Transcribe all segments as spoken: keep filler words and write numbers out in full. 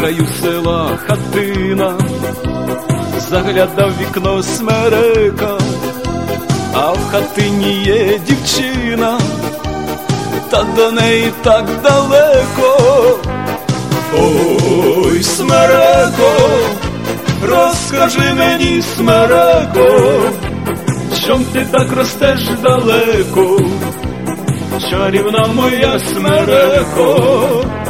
краю села хатина, заглядав вікно смерека, а в хатині є дівчина, та до неї так далеко. Ой, смереко, розкажи мені, смереко, чом ти так ростеш далеко, чарівна моя смереко.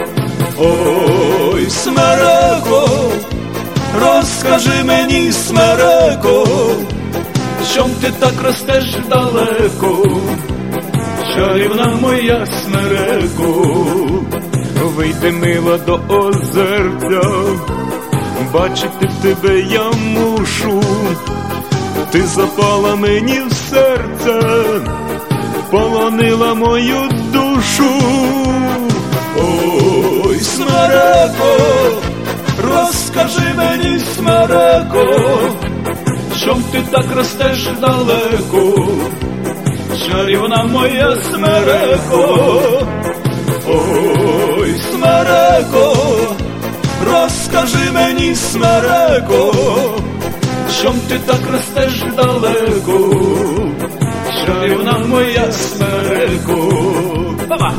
Ой, смереко, розкажи мені, смереко, чом ти так ростеш далеко, чарівна моя смереко. Вийди, мила, до озерця, бачити тебе я мушу, ти запала мені в серце, полонила мою душу. Ой, смереко, розкажи мені, смереко, чом ти так ростеш далеко, чарівна моя смереко. Ой, смереко, розкажи мені, смереко, чом ти так ростеш далеко, чарівна моя смереко. Давай!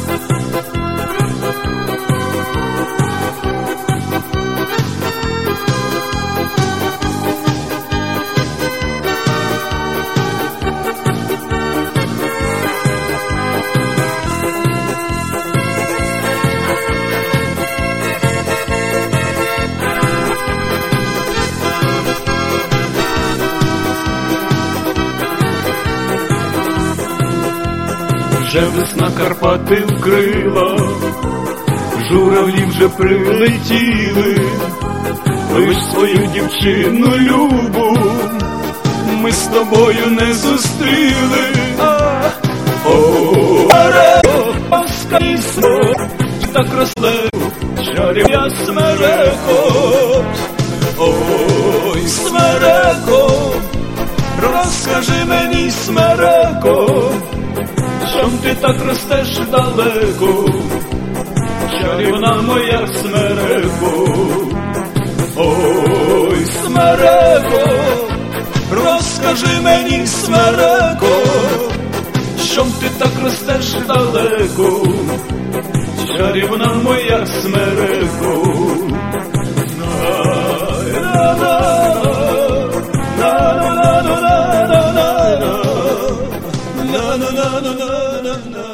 Вже весна Карпати вкрила, журавлі вже прилетіли, лиш свою дівчину любу ми з тобою не зустріли. О, смереко, паскайсно, так росле, чарівна смереко. Ой, смереко, розкажи мені, смереко, чом ти так ростеш далеко, чарівна моя смереко. Ой, смереко, розкажи мені, смереко, чом ти так ростеш далеко, чарівна моя смереко. Na na na na na na